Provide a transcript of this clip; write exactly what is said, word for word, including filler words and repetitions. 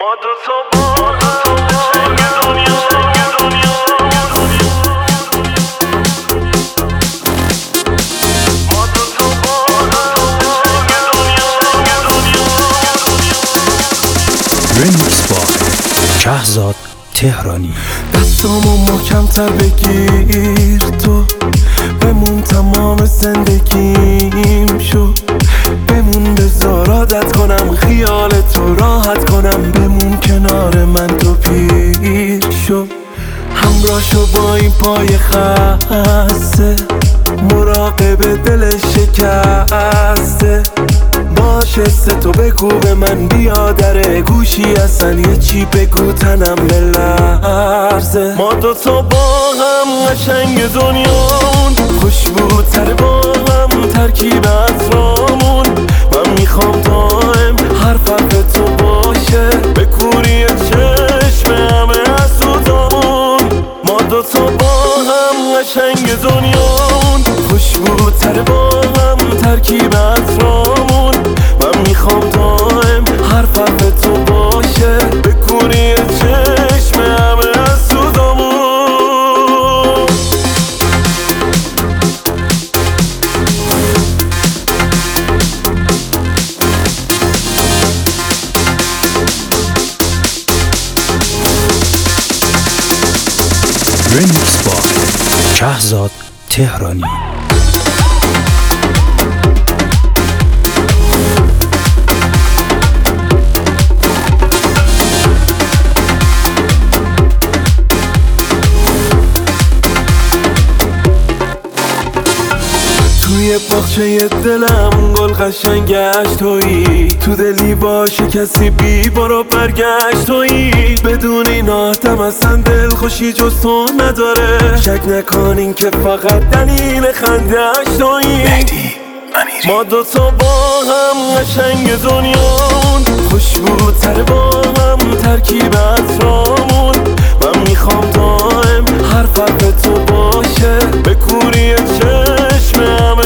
ما دو تا با قشنگ دنیا ما دو تا با قشنگ دنیا رمیکس با شهزاد تهرانی. دستامو محکم‌تر بگیر، تو بمون تمام زندگیم شو، بمون بذار عادت کنم خیال تو راحت کنم، بمون کنار من تو پیر شو، همراه شو با این پای خسته، مراقب دل شکسته باشه، سه تو بگو به من بیادره گوشی اصلا یه چی بگو تنم بلرزه. ما دوتا با هم قشنگ دنیامون، خوشبوتر با هم ترکیب اطرامون، من میخوام دائم هر فرق تو باشه به کوری چشم همه حسودامون. ما دوتا با هم قشنگ دنیامون، خوشبوتر با هم ترکیب اطرامون، من میخوام دائم هر فرق تو باشه به کوری چشم همه حسودامون. رمیکس با شهزاد تهرانی. توی باغچه دلم گل قشنگش تویی، تو دلی باشه کسی بی برو برگشت تویی، بدون این آدم اصلا دل خوشی جز تو نداره، شک نکنین که فقط دلیل خندش تویی. ما دوتا با هم قشنگ دنیامون، خوشبوتر با هم ترکیب اطرامون، من میخوام دائم هر فرق تو باشه به کوری چشم همه